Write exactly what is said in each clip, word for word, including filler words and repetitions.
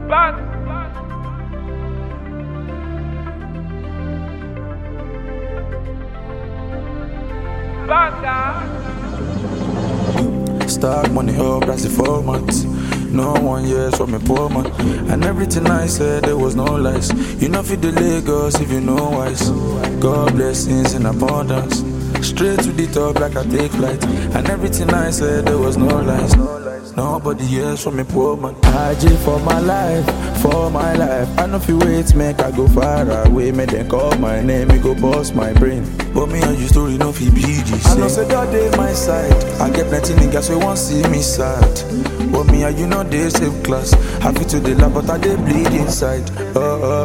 Stock money up, that's the format. No one years from a poor man. And everything I said, there was no lies. You know, fit the Lagos if you know wise. God blessings in abundance. Straight to the top like I take flight. And everything I said, there was no lies. Nobody hears from a poor man. I J for my life, for my life. I know if you wait, make I go far away. Make them call my name, me go bust my brain. But me and you story no fi be the same. I know say God dey my side. I get plenty niggas who won't see me sad. But me and you know they same class. Happy to the lab, but I dey bleed inside. Oh, oh,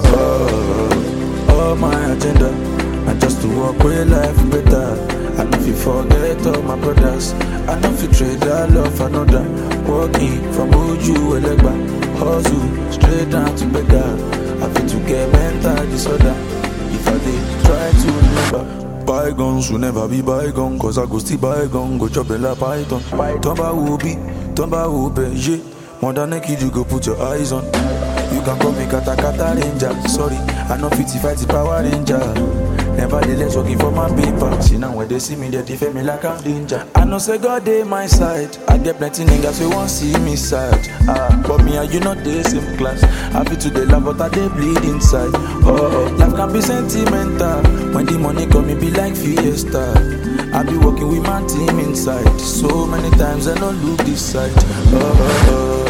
oh, oh, oh my agenda. And just to walk with life better. I know if you forget all my brothers. I know if you trade that love for another. Walking from Uju Elegba. Hustle straight down to beggar. I feel to get mental disorder. If I did try to remember. Bygones will never be bygone. Cause I go still bygone. Go chop like python. Tomba will be, Tomba will be, yeah. More than naked you go put your eyes on. You can call me Kata Kata Ranger. Sorry, I know fifty fight the Power Ranger. Nevertheless, working for my paper. See now when they see me, they defend me like I'm danger. I know say God dey my side. I get plenty niggas who won't see me sad. Ah, but me and you not the same class. Happy to the love, but I dey bleed inside. Oh, oh, life can be sentimental. When the money come, it be like fiesta. I be working with my team inside. So many times I don't look this side. Oh, oh,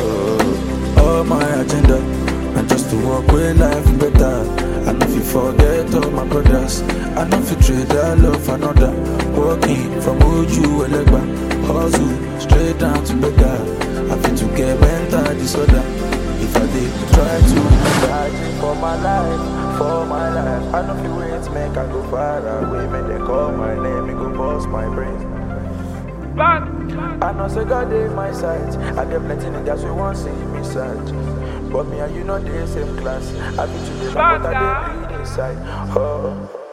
oh, oh, oh my agenda. And just to walk with life better. I know if you forget all my brothers. I know if you trade that love for another. Walking from Uju Elegba. Hustle straight down to beggar. I feel to get mental disorder. If I did try to remember. For my life, for my life. I know if you wait, make I go far away. Make they call my name, me go bust my brain. I know say God dey my side. I get plenty niggas who won't see me sad. But me and you know the same class. I be to the lab, but I dey bleed inside. Oh.